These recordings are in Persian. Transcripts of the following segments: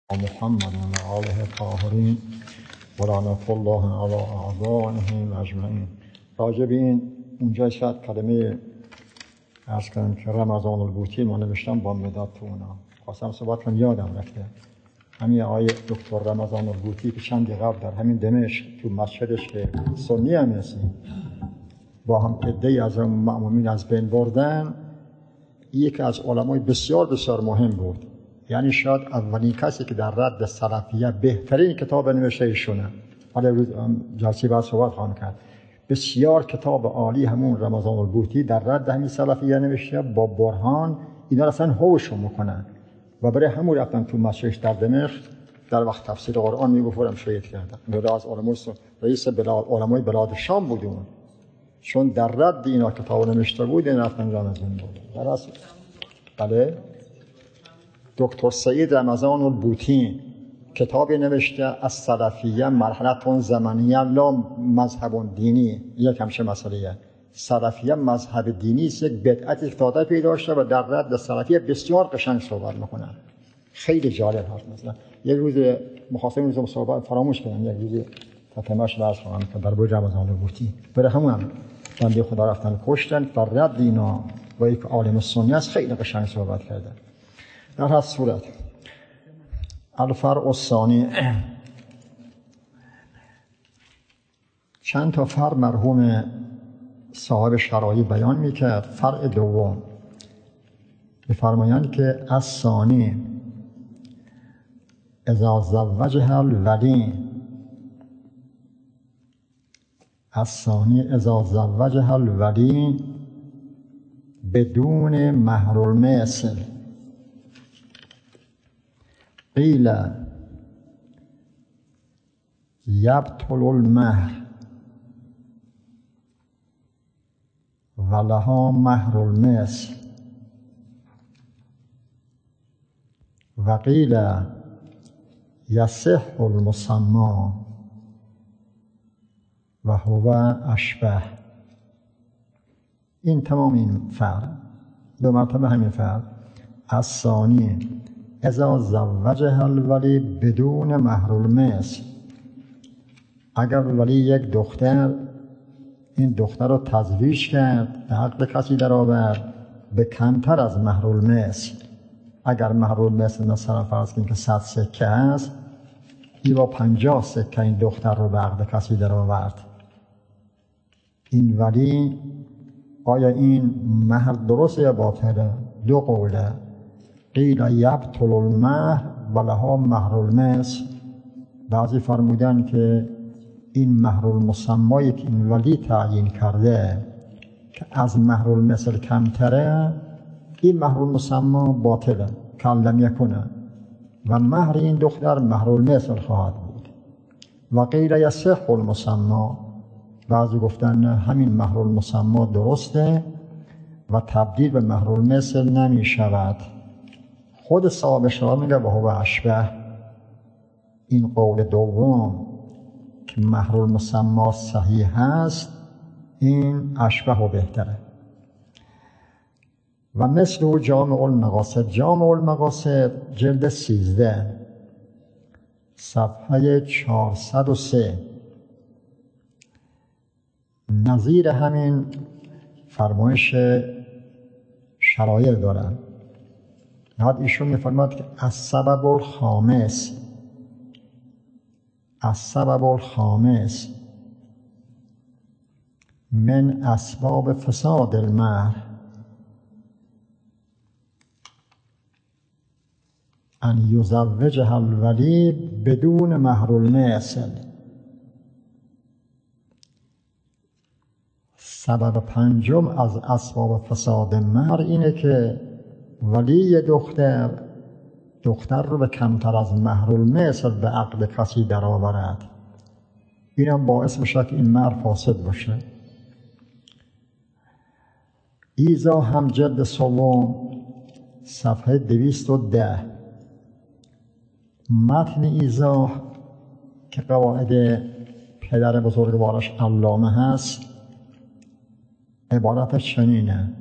محمد و آله الطاهرین و لعنت الله علی اعدائهم اجمعین. راجع به این اونجا شاید کلمه عرض کنم که رمضان البوطی ما نوشتم با مداد تو اونا خواستم صحبت کنم یادم رفته. همین آقای دکتر رمضان البوطی که چند قبل در همین دمشق تو مسجدش که سنی هم هستیم با هم عده‌ای از مأمومین از بین بردن، یکی از علمای بسیار بسیار مهم بود. یعنی شاید اولین کسی که در رد سلفیه بهترین کتاب نوشته ایشونه. حالا روز جلسه بعد صحبت خواهم کرد. بسیار کتاب عالی همون رمضان البوطی در رد همین سلفیه نوشته با برهان. اینا اصلا هوشو میکنن و برای همون رفتن تو مسجدش در دمشق در وقت تفسیر قرآن میگفتم شهید کردن. بلا از رئیس علمای بلاد شام بود اون، چون در رد اینا کتاب نوشته بود این رفتن رمضان بود. درست بله. دکتر سعید رمضان البوطی کتابی نوشته از سلفیه مرحله زمانیه لا مذهب دینی. یک همچه مسئله سلفیه مذهب دینی است، یک بدعت افتاده پیدا شده و در رد سلفیه بسیار قشنگ صحبت میکنن. خیلی جالب هست. مثلا یک روز مخاطب روز صحبت فراموش کردم، یک روز تتمش باز خواهم که در بوج رمضان البوطی برای همون بنده خدا رفتن کشتن در رد اینا با یک عالم سنی است. خیلی قشنگ صحبت کردن. در هر صورت الفرع الثانی، چند تا فرع مرحوم صاحب شرایع بیان میکرد. فرع دوم میفرمایند که الثانی اذا زوجها الولی، الثانی اذا زوجها الولی بدون مهر المثل قیل یبطل المهر ولها مهر المثل و قیل یصح المسمی و هو اشبه. این تمام این فرع دو مرتبه همین فرع. الثانی اذا زوجها الولی بدون مهر المثل، اگر ولی یک دختر این دختر رو تزویج کرد، به حق کسی در آورد به کمتر از مهر المثل. اگر مهر المثل مثلا فرض کنیم که 100 سکه است، این با 50 سکه این دختر رو به عقد کسی در آورد. این ولی آیا این مهر درسته یا باطله؟ دو قوله. قیل یبطل المهر ولها مهر المثل. بعضی فرمودن که این مهر المسمی که این ولی تعیین کرده که از مهر المثل کمتره، این مهر المسمی باطله که لم یکنه و مهر این دختر مهر المثل خواهد بود. و قیل یصح المسمی، بعضی گفتن همین مهر المسمی درسته و تبدیل به مهر المثل نمی شود. خود صاحب شرایع میگه و هو اشبه. این قول دوم که مهر المسمی صحیح هست این اشبه و بهتره. و مثل جامع المقاصد، جامع المقاصد جلد 13 صفحه 403 نظیر همین فرمایش شرایع دارن. نهاد ایشون میفرماد که السبب الخامس من اسباب فساد المهر ان یزوجها الولی بدون مهر المثل. سبب پنجم از اسباب فساد مهر اینه که ولی دختر رو به کمتر از مهر المثل به عقد کسی در آورد. اینم باعث میشه که این مهر فاسد باشه. ایزا هم جلد سوم صفحه 210 متن ایزا که قواعد پدر بزرگوارش علامه هست عبارتش چنینه: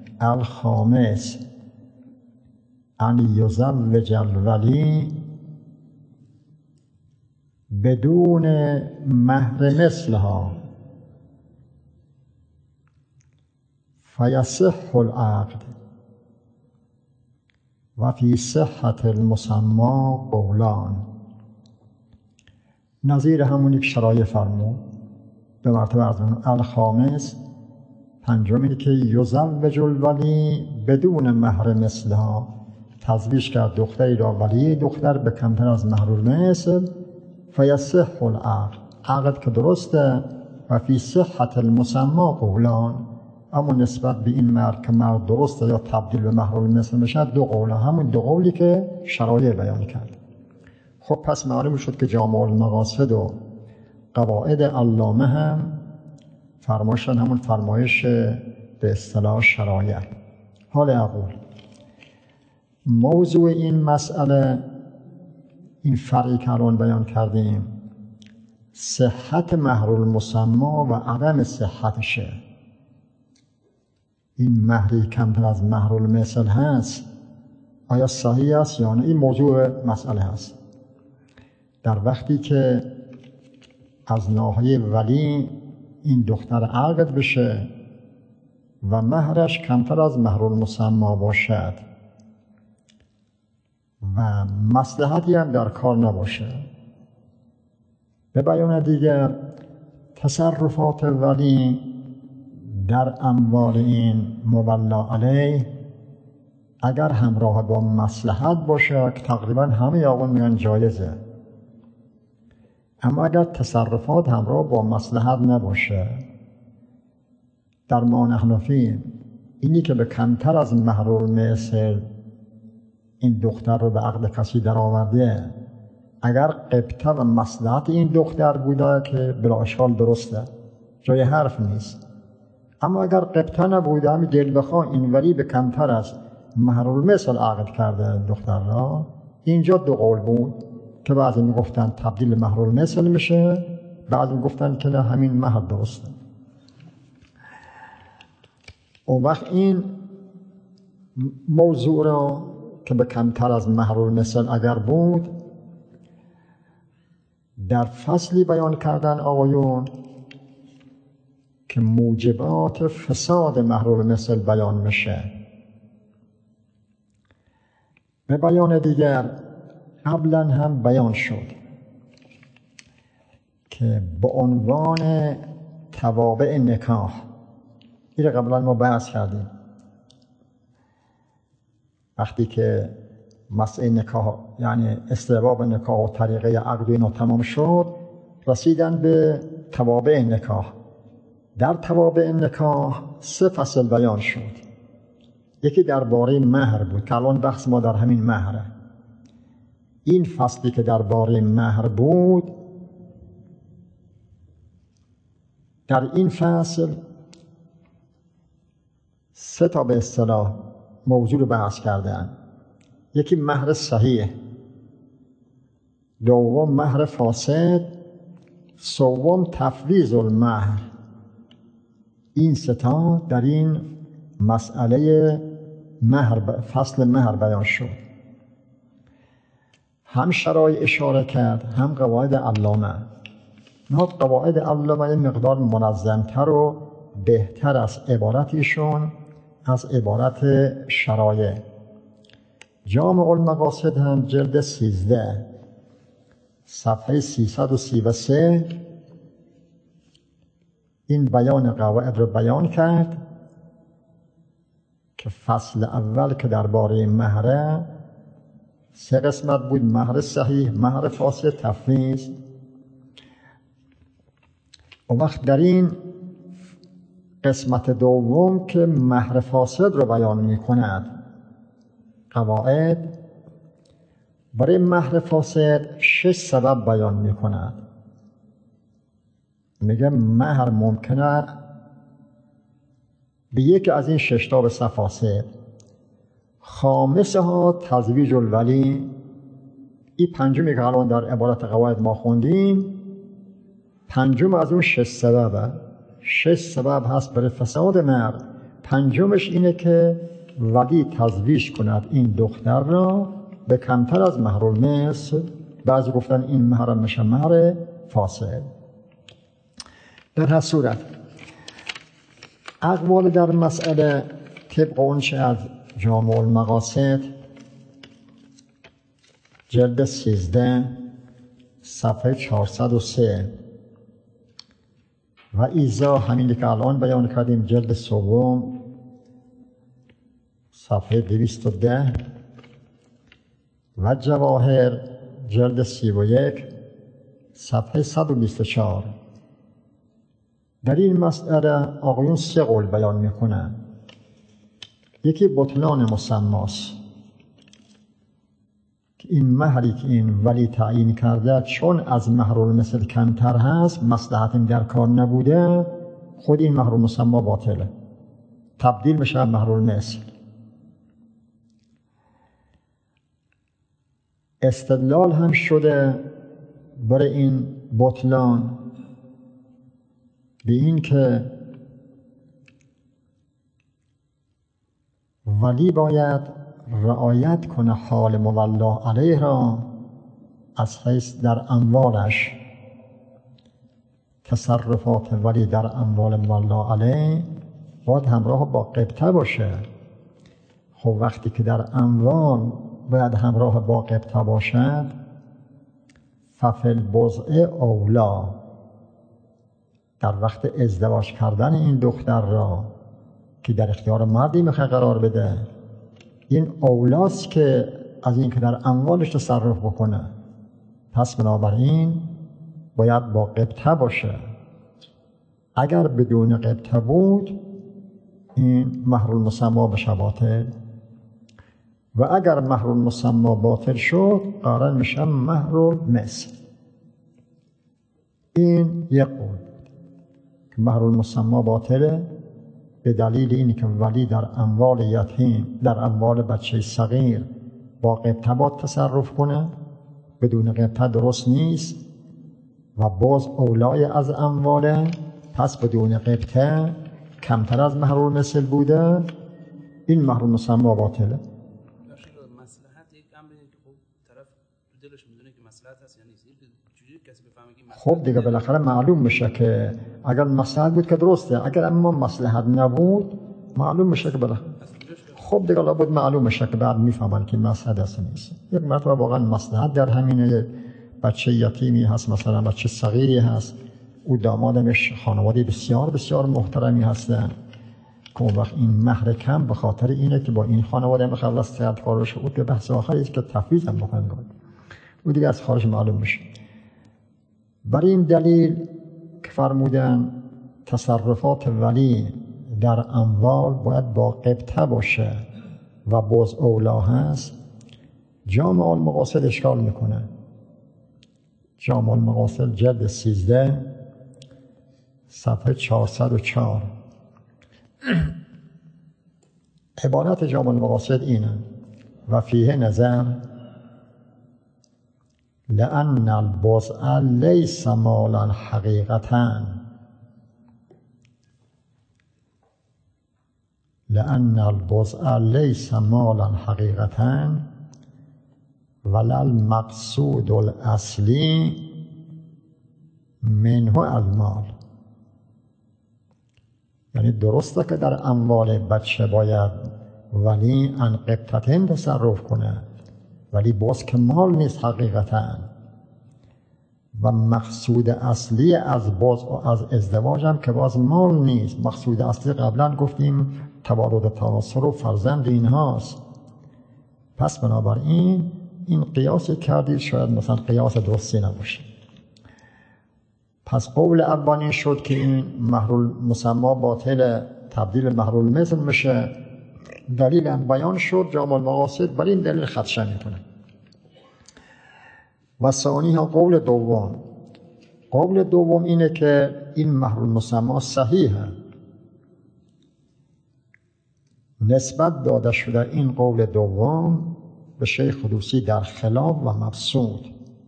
الخامس ان یزوج الولی بدون مهر مثلها فیصح العقد و فی صحت المسمى قولان. نظیر همون یک شرایع فرمود به مرتبه از اون. الخامس، پنجمی که یزوج الولی بدون مهر مثلها، تزویج کرد دختری را ولی دختر به کمتر از مهر المثل، فیصح العقد، عقد که درسته، و فی صحت المسمى قولان، اما نسبت به این مرد که مرد درسته یا تبدیل به مهر المثل بشه دو قول، همون دو قولی که شرایع بیان کرد. خب پس معلوم شد که جامع المقاصد و قواعد علامه هم فرمایشن همون فرمایش به اصطلاح شرایع. حال اقول موضوع این مسئله، این فرقی که الان بیان کردیم، صحت مهر المسمى و عدم صحتشه. این مهری کمتر از مهر المثل هست آیا صحیح است یا نه؟ این موضوع مسئله هست. در وقتی که از ناحیه ولی این دختر عقد بشه و مهرش کمتر از مهر المسمى باشد و مصلحتی هم در کار نباشه، به بیان دیگر تصرفات ولی در اموال این مولا علیه اگر همراه با مصلحت باشه که تقریبا همه آقایون میگن جایزه، اما اگر تصرفات همراه با مصلحت نباشه، در ما نحنفی اینی که به کمتر از مهر المثل این دختر رو به عقد کسی در آورده، اگر قبطه و مصلحت این دختر بوده که بلا اشکال درسته، جای حرف نیست. اما اگر قبطه نبوده، همین دل بخواه این ولی به کمتر از مهر المثل عقد کرده دختر را، اینجا دو قول بود که بعضی میگفتن تبدیل مهر المثل میشه، بعضی میگفتن که نه همین مهر درسته. اون وقت این موضوع را که به کمتر از مهر المثل اگر بود، در فصلی بیان کردن آقایون که موجبات فساد مهر المثل بیان میشه. به بیان دیگر قبلا هم بیان شد که با عنوان توابع نکاح، این قبلا ما بحث کردیم، وقتی که مسئله نکاح یعنی استحباب نکاح و طریقه عقد اینا تمام شد، رسیدن به توابع نکاح. در توابع نکاح 3 فصل بیان شد. یکی درباره مهر بود که الان بحث ما در همین مهره. این فصلی که درباره مهر بود، در این فصل 3 تا به اصطلاح موضوع رو بحث کردن. یکی مهر صحیح، دوم مهر فاسد، سوم تفویض المهر. این 3 تا در این مسئله مهر، فصل مهر بیان شد. هم شرایع اشاره کرد، هم قواعد علامه. نه قواعد علامه مقدار منظمتر و بهتر از عبارتشون از عبارت شرایع. جامع المقاصد هم جلد 13 صفحه 333 این بیان قواعد رو بیان کرد که فصل اول که درباره مهره 3 قسمت بود: مهر صحیح، مهر فاسد، تفویض. و وقت در این قسمت دوم که مهر فاسد رو بیان می کند، قواعد برای مهر فاسد 6 سبب بیان می کند. میگه مهر ممکنه به یکی از این 6 تا به فاسد. خامسها تزویج الولی، این پنجمی که الان در عبارت قواعد ما خوندیم، پنجم از اون 6 سببه. 6 سبب هست برای فساد مهر. پنجمش اینه که ولی تزویج کند این دختر را به کمتر از مهر المثل بعضی گفتن این مهر میشه مهر فاسد. در هر صورت اقوال در مسئله طبق اونچه از جامع المقاصد جلد 13 صفحه 403 و ایزا همینی که الان بیان کردیم جلد سوم صفحه 210 و جواهر جلد 31 صفحه 124. در این مسئله آقایون 3 قول بیان میکنن. یکی بطلان مسماست که این مهری که این ولی تعیین کرده چون از مهر المثل کمتر هست، مصلحت در کار نبوده، خود این مهر المسما باطله، تبدیل میشه مهر المثل. استدلال هم شده برای این بطلان به این که ولی باید رعایت کنه حال مولا علیه را از حیث در اموالش. تصرفات ولی در اموال مولا علیه باید همراه با قبطه باشه. خب وقتی که در اموال باید همراه با قبطه باشد، ففل بضع اولا، در وقت ازدواج کردن این دختر را که در اختیار مردی میخواد قرار بده، این اولاست که از این که در اموالش تصرف بکنه. پس بنابراین باید با قبطه باشه. اگر بدون قبطه بود این مهر المسما بشه باطل، و اگر مهر المسما باطل شد قرار میشه مهر المثل. این یک قول که مهر المسما باطله به دلیل اینی که ولی در اموال یتیم، در اموال بچه صغیر با قبطه باید تصرف کنه، بدون قبطه درست نیست و باز اولای از امواله، پس بدون قبطه کمتر از مهر المثل بوده، این مهر المسما باطله. خب دیگه بالاخره معلوم میشه که اگر مصلحت بود که درسته، اگر اما مصلحت نبود معلوم میشه که بالاخره خب دیگه لابد معلوم میشه که بعد میفهمن که مصلحت است نیست. یک مرتبه واقعا مصلحت در همین بچه یتیمی هست، مثلا بچه صغیری هست، او دامادمش خانواده بسیار بسیار محترمی هستن که اون وقت این مهر کم به خاطر اینه که با این خانواده مخلص صحت کارش او که بحث آخری است که تفویض هم بکنن او دیگه از خارج معلوم میشه. برای این دلیل که فرمودن تصرفات ولی در اموال باید با قبطه باشه و باز اولا هست، جامع المقاصد اشکال میکنه. جامع المقاصد جلد 13 صفحه 404 عبارت جامع المقاصد اینه: و فیه نظر لأن البضع لیس مالا حقیقتاً، لأن البضع لیس مالا حقیقتاً ولا المقصود الاصلی منه المال. یعنی درسته که در اموال بچه باید ولی ان قبطتین تصرف کنه، ولی باز که مال نیست حقیقتا، و مقصود اصلی از باز و از ازدواج هم که باز مال نیست. مقصود اصلی قبلا گفتیم تبادل تناسل و فرزند این هاست. پس بنابراین این قیاس کردید شاید مثلا قیاس درستی نباشه. پس قول اولی شد که این مهر المسما باطل، تبدیل مهر المثل میشه. دلیل هم بیان شد، جامع المقاصد برای این دلیل خدشه میکنه. و ثانی ها قول دوم. قول دوم اینه که این مهر المسما صحیحه. نسبت داده شده این قول دوم به شیخ خدوسی در خلاف و مبسوط.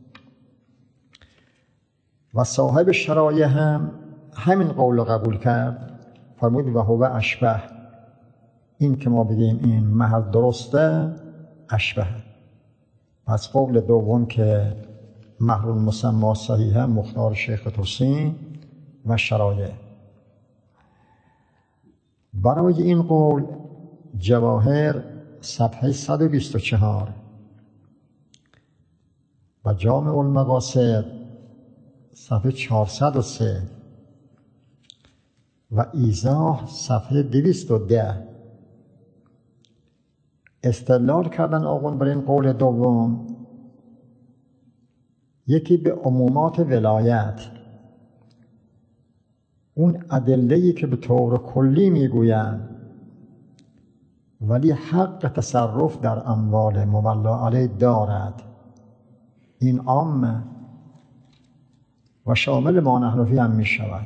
و صاحب شرایع هم همین قول رو قبول کرد، فرمود و هو اشبه. این که ما بگیم این مهر درسته اشبه. پس قول دوم که مهر المسما صحیحه مختار شیخ توسی و شرایع. برای این قول جواهر صفحه 124 و جامع المقاصد صفحه 403 و ایضاح صفحه 210 استدلال کردن آقایان بر این قول دوم. یکی به عمومات ولایت، اون ادله‌ای که به طور کلی میگویند ولی حق تصرف در اموال مولا علیه دارد، این عامه و شامل ما نحنفی هم می شود.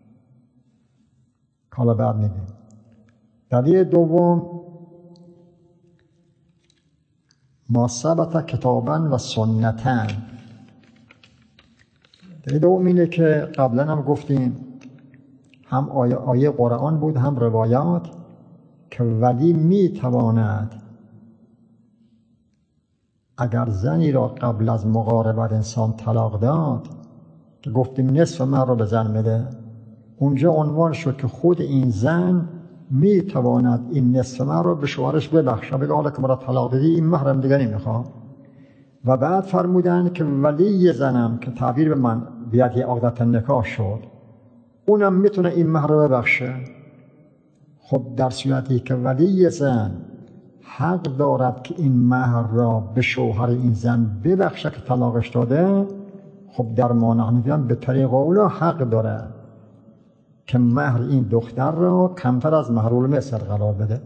حالا بعد میگیم. دلیل دوم ما ثبت کتابا و سنتن. دلیل دوم اینه که قبلا هم گفتیم هم آیه قرآن بود هم روایات که ولی می تواند اگر زنی را قبل از مقاربت انسان طلاق داد که گفتیم نصف مهر را به زن بده، اونجا عنوان شد که خود این زن می تواند این نصف مهر را به شوهرش ببخشه، بگه حالا که مرا طلاق دادی این مهرم دیگه نمیخوام. و بعد فرمودن که ولی زنم که تعبیر به من بیاد عقدة النکاح شد، اونم میتونه این مهر را ببخشه. خب در صورتی که ولی زن حق دارد که این مهر را به شوهر این زن ببخشه که طلاقش داده، خب در ما نحنفی هم به طریق اولا حق داره که مهر این دختر را کمتر از مهر المثل قرار بده.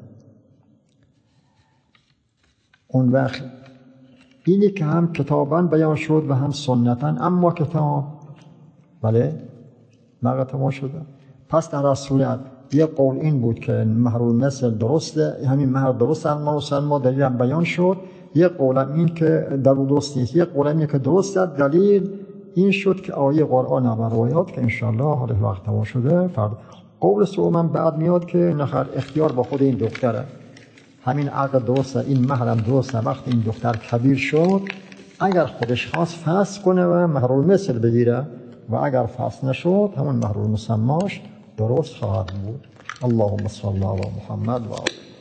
اون وقت اینی که هم کتاباً بیان شد و هم سنتاً، اما کتاب بله مقطع شده. پس در هر صورت یک قول این بود که مهر المثل درسته، همین مهر درست ما دلیل هم بیان شد. یک قول این که درست نیست، یک قول این که درسته. دلیل این شد که آیه قرآن و روایات که انشاءالله حالا وقت تمام شده فرد. قول سوم بعد میاد که نخر اختیار با خود این دختره، همین عقد درسته، این مهرم درسته. وقتی این دختر کبیر شد اگر خودش خواست فسخ کنه و مهر المثل بگیره و اگر فسخ نشد همون مهر المسماش درست خواهد بود. اللهم صل علی محمد و آله.